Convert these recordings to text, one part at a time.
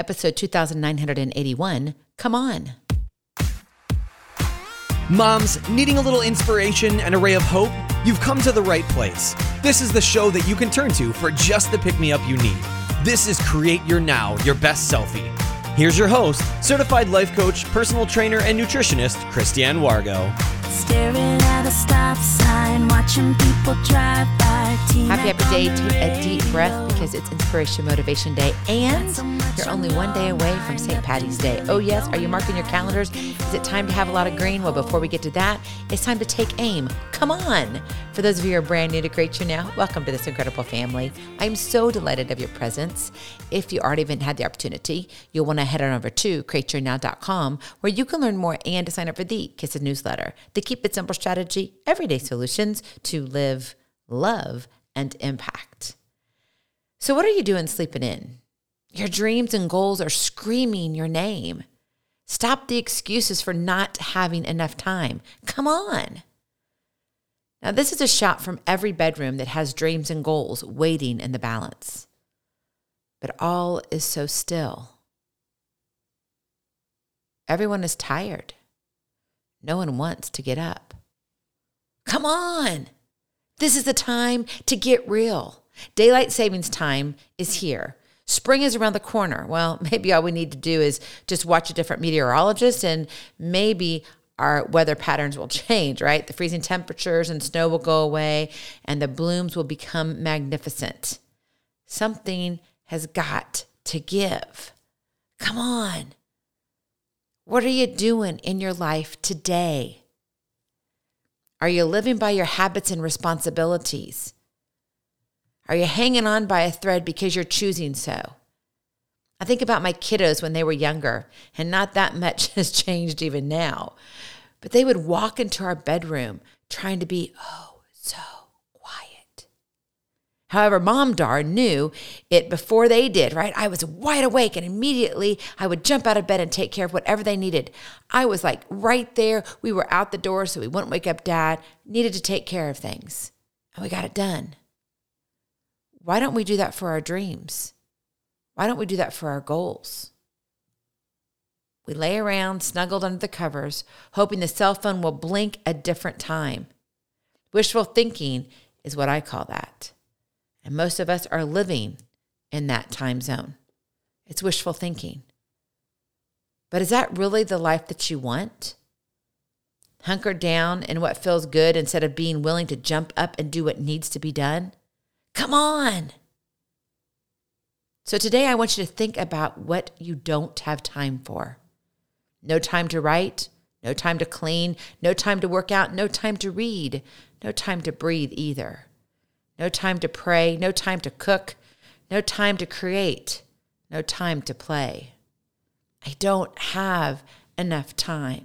episode 2981. Come on. Moms, needing a little inspiration and a ray of hope? You've come to the right place. This is the show that you can turn to for just the pick-me-up you need. This is Create Your Now, Your Best Selfie. Here's your host, certified life coach, personal trainer, and nutritionist, Christiane Wargo. Staring at a stop sign, watching people drive by. Happy day. Take a deep breath because it's Inspiration Motivation Day and you're only one day away from St. Paddy's Day. Oh yes, are you marking your calendars? Is it time to have a lot of green? Well, before we get to that, it's time to take aim. Come on. For those of you who are brand new to Create Your Now, welcome to this incredible family. I'm so delighted of your presence. If you already haven't had the opportunity, you'll want to head on over to createyournow.com where you can learn more and to sign up for the Kiss It newsletter. The Keep It Simple strategy, everyday solutions to live, love, and impact. So what are you doing sleeping in? Your dreams and goals are screaming your name. Stop the excuses for not having enough time. Come on. Now, this is a shot from every bedroom that has dreams and goals waiting in the balance. But all is so still. Everyone is tired. No one wants to get up. Come on. This is the time to get real. Daylight savings time is here. Spring is around the corner. Well, maybe all we need to do is just watch a different meteorologist and maybe our weather patterns will change, right? The freezing temperatures and snow will go away and the blooms will become magnificent. Something has got to give. Come on. What are you doing in your life today? Are you living by your habits and responsibilities? Are you hanging on by a thread because you're choosing so? I think about my kiddos when they were younger, and not that much has changed even now. But they would walk into our bedroom trying to be, so quiet. However, Mom Dar knew it before they did, right? I was wide awake, and immediately I would jump out of bed and take care of whatever they needed. I was like right there. We were out the door, so we wouldn't wake up Dad. Needed to take care of things, and we got it done. Why don't we do that for our dreams? Why don't we do that for our goals? We lay around, snuggled under the covers, hoping the cell phone will blink a different time. Wishful thinking is what I call that. And most of us are living in that time zone. It's wishful thinking. But is that really the life that you want? Hunker down in what feels good instead of being willing to jump up and do what needs to be done? Come on. So today I want you to think about what you don't have time for. No time to write, no time to clean, no time to work out, no time to read, no time to breathe either. No time to pray, no time to cook, no time to create, no time to play. I don't have enough time.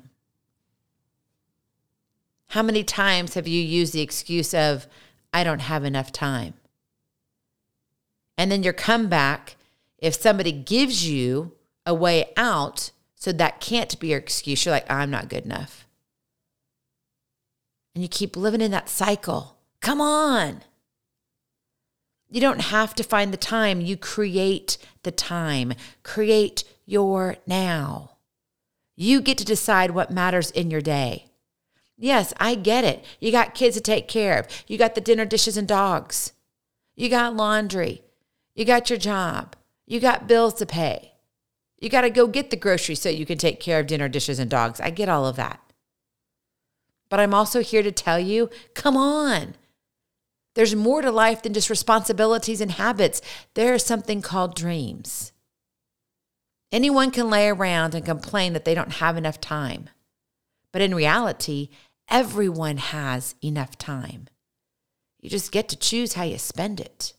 How many times have you used the excuse of, I don't have enough time? And then your comeback, if somebody gives you a way out, so that can't be your excuse, you're like, I'm not good enough. And you keep living in that cycle. Come on. You don't have to find the time. You create the time. Create your now. You get to decide what matters in your day. Yes, I get it. You got kids to take care of. You got the dinner dishes and dogs. You got laundry. You got your job. You got bills to pay. You got to go get the groceries so you can take care of dinner dishes and dogs. I get all of that. But I'm also here to tell you, come on. There's more to life than just responsibilities and habits. There is something called dreams. Anyone can lay around and complain that they don't have enough time. But in reality, everyone has enough time. You just get to choose how you spend it.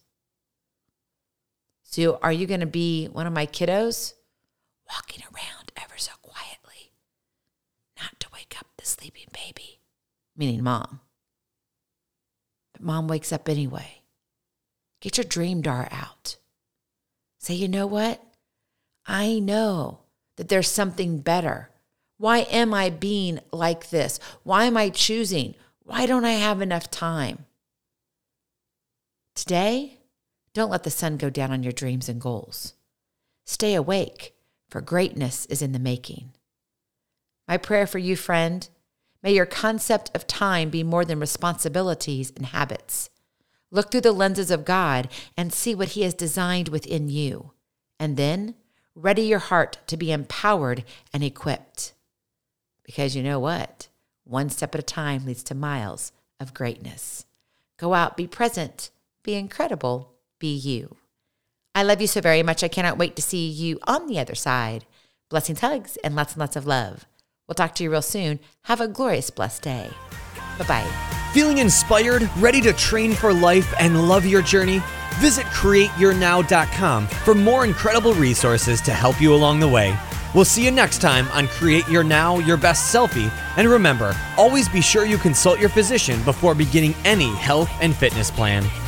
So are you going to be one of my kiddos? Walking around ever so quietly, not to wake up the sleeping baby, meaning Mom. But Mom wakes up anyway. Get your dream dar out. Say, you know what? I know that there's something better. Why am I being like this? Why am I choosing? Why don't I have enough time? Today, don't let the sun go down on your dreams and goals. Stay awake, for greatness is in the making. My prayer for you, friend, may your concept of time be more than responsibilities and habits. Look through the lenses of God and see what He has designed within you. And then ready your heart to be empowered and equipped. Because you know what? One step at a time leads to miles of greatness. Go out, be present, be incredible, be you. I love you so very much. I cannot wait to see you on the other side. Blessings, hugs, and lots of love. We'll talk to you real soon. Have a glorious, blessed day. Bye-bye. Feeling inspired, ready to train for life and love your journey? Visit CreateYourNow.com for more incredible resources to help you along the way. We'll see you next time on Create Your Now, Your Best Selfie. And remember, always be sure you consult your physician before beginning any health and fitness plan.